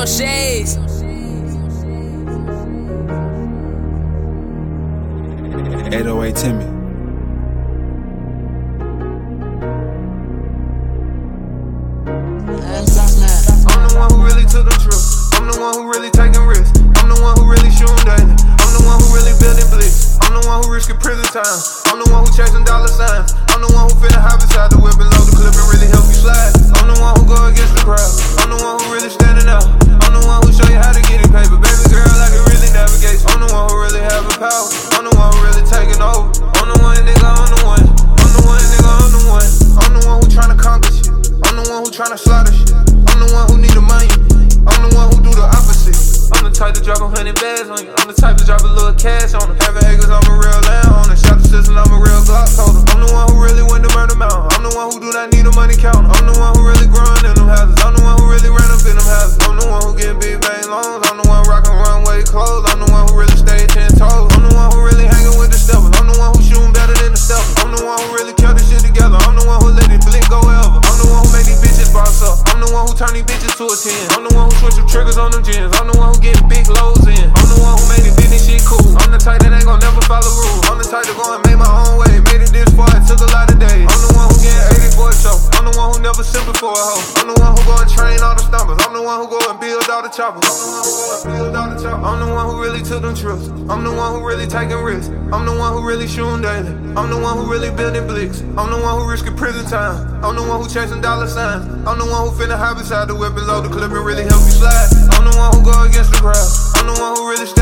no shades. 808 Timmy. I'm the one who really took them trips. I'm the one who really taking risks. I'm the one who really shooting daily. I'm the one who really building blicks. I'm the one who risking prison time. I'm the one who chasing dollar signs. I'm the one who finna hop inside the whip and load the clip and really help you slide. I'm the one who go against the crowd. I'm the one who really standing out. I'm the one who show you how to get it paper. Baby girl, I can really navigate. I'm the one who really have the power. I'm the one who really taking over. I'm the one, nigga, I'm the one. I'm the one, nigga, I'm the one. I'm the one who tryna conquer shit. I'm the one who tryna slaughter shit. I'm the one who need the money. I'm the one who do the opposite. I'm the type to drop 100 bags on you. I'm the type to drop a little cash on them. Having acres, I'm a real land owner. Shot the system, I'm a real Glock holder. I'm the one who really went to Murder Mountain. I'm the one who do not need a money counter. I'm the one who really growing in them houses. I'm the one who really ran up in them houses. I'm the one who get big bang loans. I'm the one rockin' runway clothes. I'm the one who really stay 10 toes. I'm the one who really hanging with the steppers. I'm the one who shooting better than the steppers. I'm the one who really kept this shit together. I'm the one who let it blink go ever. I'm the one who make these bitches boss up. I'm the one who turn these bitches to a 10. I'm the one who switch the triggers on them gins. I'm the one who get big loads in. I'm the one who made this business shit cool. I'm the type that ain't gon' never follow rules. I'm the type to go and make my own way. Made it this far, it took a lot of days. I'm the one who get 80 for a show. I'm the one who never simple for a hoe. I'm the one who go and train all the stompers. I'm the one who go and build all the choppers. I'm the one who really took them trips. I'm the one who really taking risks. I'm the one who really shooting daily. I'm the one who really building blicks. I'm the one who risking prison time. I'm the one who chasing dollar signs. I'm the one who finna hop inside the whip and load the clip and really help you slide. I'm the one who go against the crowd. I'm the one who really